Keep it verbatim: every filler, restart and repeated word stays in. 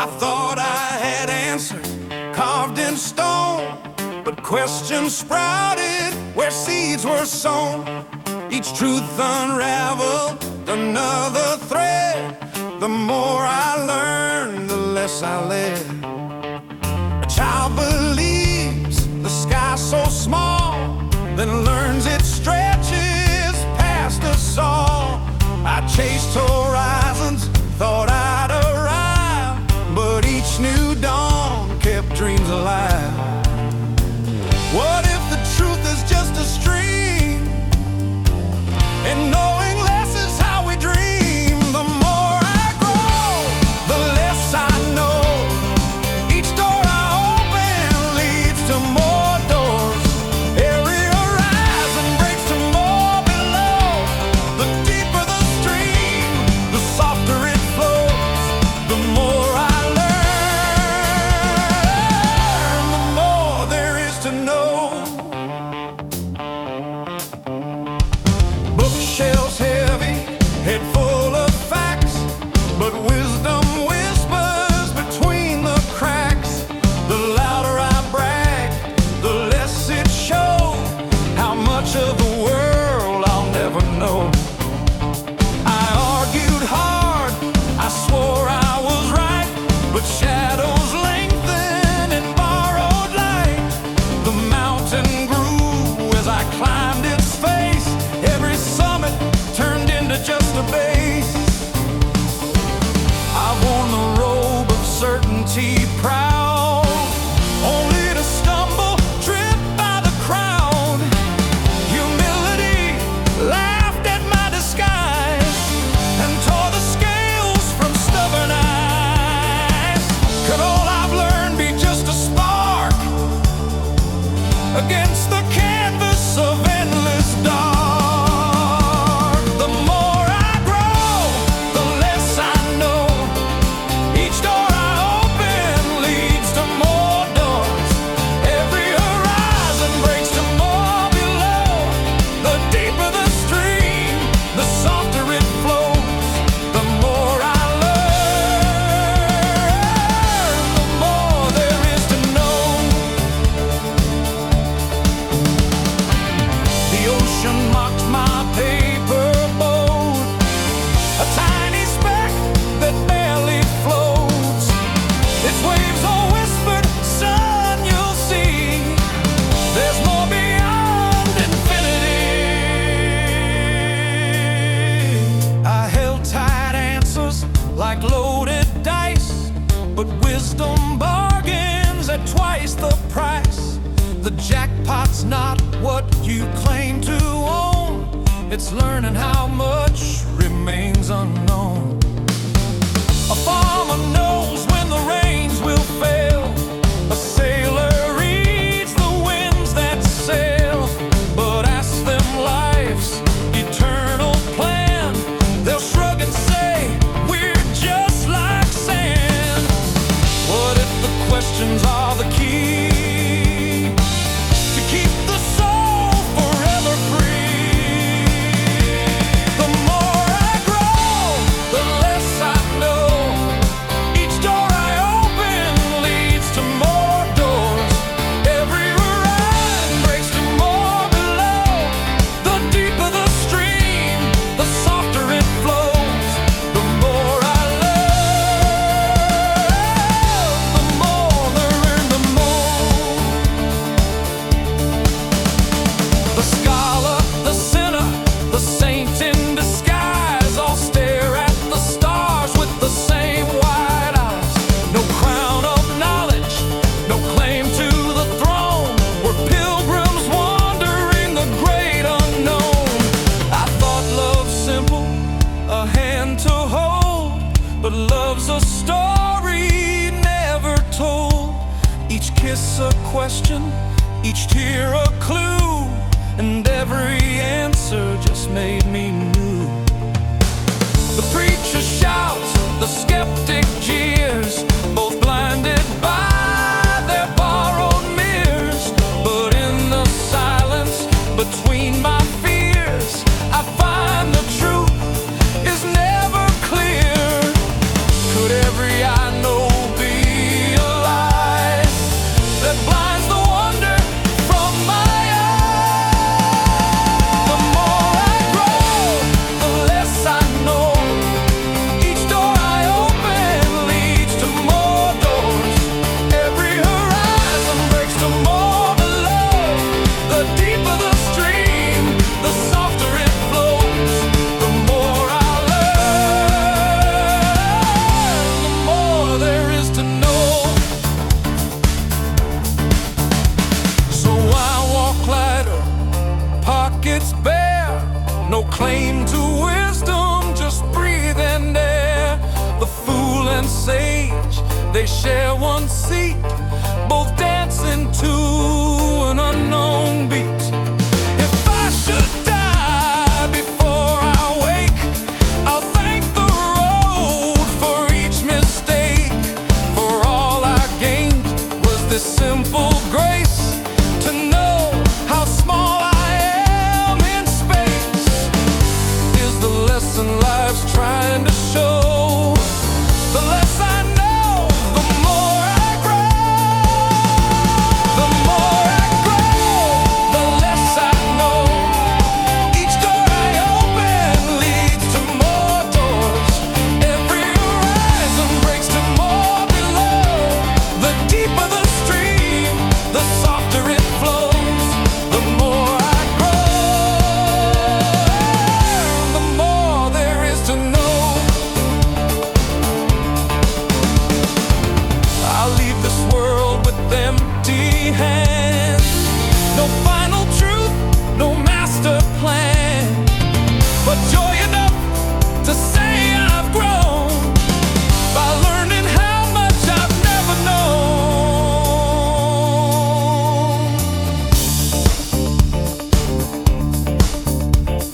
I thought I had answers carved in stone, but questions sprouted where seeds were sown. Each truth unraveled another thread. The more I learned, the less I led. A child believes the sky so small, then learns it stretches past us all. I chased horizons, thought I'd arrive, but each new dawn kept dreams alive. What if the truth is just a stream, and knowing less is how we dream? The more I grow, the less I know. Each door I open leads to more doors. Every horizon breaks to more below. The deeper the stream, the softer it flows. The more I learn, the more there is to know. Bookshelves heavy, head full of facts, but wisdom whispers between the cracks. The louder I brag, the less it shows how much of the world I'll never know. I argued hard, I swore I was right, but shadows lengthen in borrowed light. The mountain grew as I climbed its face. Every summit turned into just a base. I've worn the robe of certainty proud, only to stumble, tripped by the crowd. Humility laughed at my disguise and tore the scales from stubborn eyes. Could all I've learned be just a spark against the canvas of endless dark? The more I grow, the less I know. Each door I open leads to more doors. Every horizon breaks to more below. The deeper the stream, the softer it flows. The more I learn, the more there is to know. The ocean mocked my paper boat, a tiny speck that barely floats. Its waves all whispered, son, you'll see, there's more beyond infinity. I held tight answers like loaded dice, but wisdom bargains at twice the price. The jackpot's not what you claim to own, it's learning how much remains unknown. A farmer knows when the rains will fail. A sailor reads the winds that sail. But ask them life's eternal plan, they'll shrug and say, we're just like sand. What if the questions are the key to keep the soul forever free? The more I grow, the less I know. Each door I open leads to more doors. Every horizon breaks to more below. The deeper the stream, the softer it flows. The more I learn, the more there is to know. The scholar, the sinner, the saint in disguise all stare at the stars with the same wide eyes. No crown of knowledge, no claim to the throne. We're pilgrims wandering the great unknown. I thought love simple, a hand to hold, but love's a story never told. Each kiss a question, each tear a clue, and every answer just made me new. The preacher shouts, the skeptic jeers, both blinded by their borrowed mirrors. But in the silence between my fears, I find the truth is never clear. Could every I know it's bare, no claim to wisdom, just breathe and air. The fool and sage, they share one seat, both dancing to an unknown beat. If I should die before I wake, I'll thank the road for each mistake. For all I gained was this simple grace, to know how small I am in space. Is the lesson life's trying to show. The less I know, the more I grow. The more I grow, the less I know. Each door I open leads to more doors. Every horizon breaks to more below. The deeper the stream, the softer it flows. The more I grow, the more there is to know. I'll leave this world with empty hands. No final truth, no master plan, but joy enough to say I've grown.